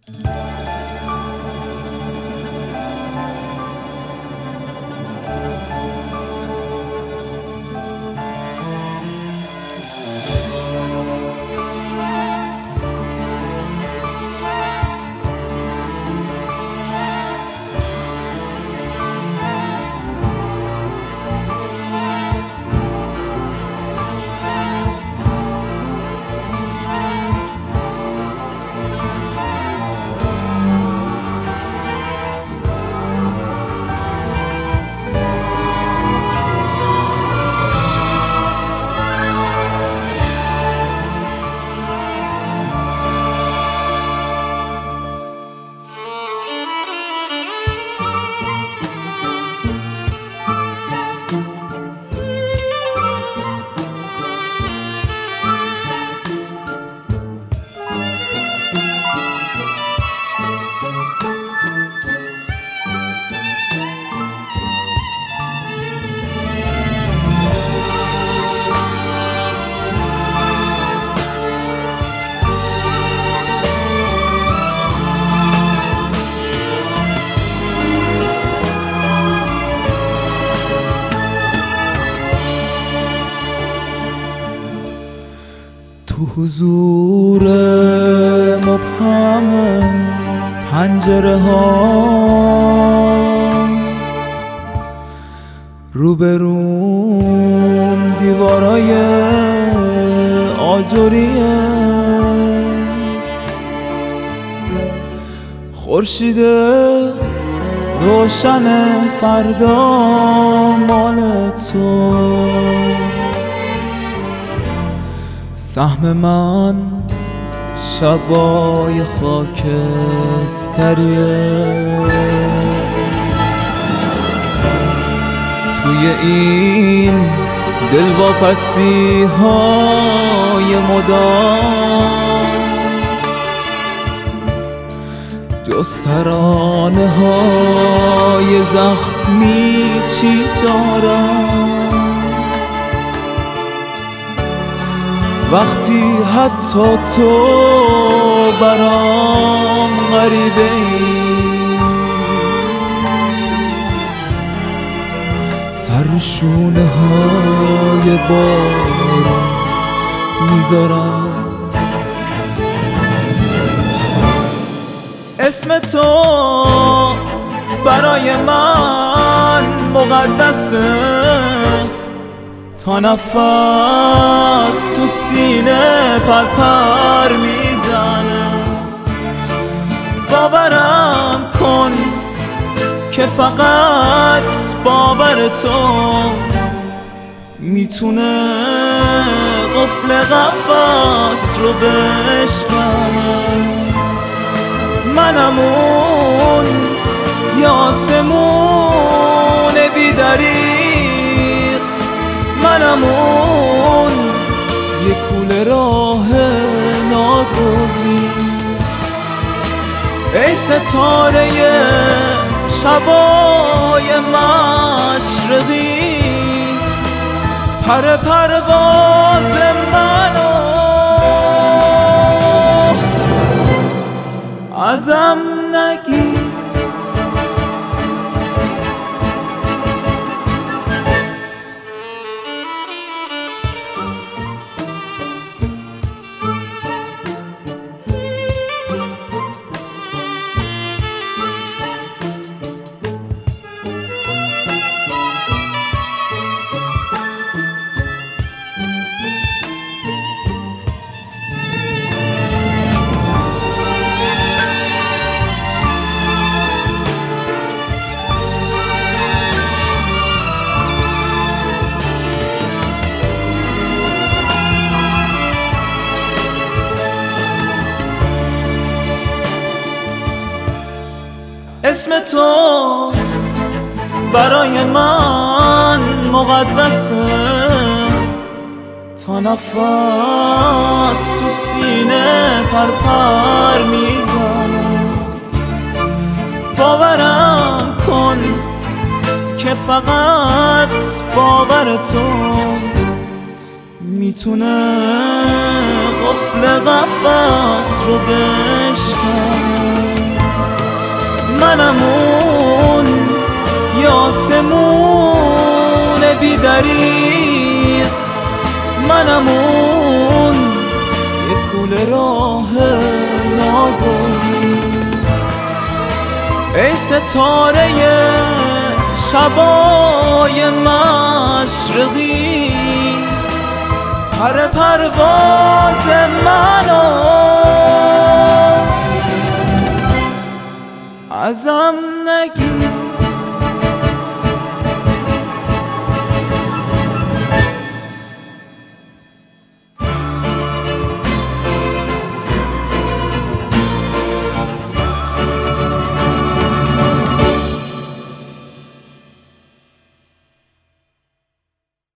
تو حضور مبهم پنجره ها روبروم دیوارای آجریه خورشید روشن فردا مال تو سهم من شبای خاکستریه توی این دلواپسی های مدام جز ترانه های زخمی چی دارم وقتی حتی تو برام غریبه ای سر شونه های بارون میذارم اسم تو برای من مقدسه تا نفس تو سینه پرپر میزنه باورم کن که فقط باور تو میتونه قفل قفس رو بشکنه منم اون یاسمون بی‌دریغ منم اون یه کوله راه ناگزیر ای ستاره شبای مشرقی پر پرواز منو ازم نگیر اسم تو برای من مقدسه تا نفس تو سینه پرپر میزنه باورم کن که فقط باور تو میتونه قفل قفس رو بشکنه منم اون یاسمون بی‌دریغ، منم اون یه کوله راه ناگزیر. ای ستاره شبای مشرقی، پر پرواز منو ازم نگیر.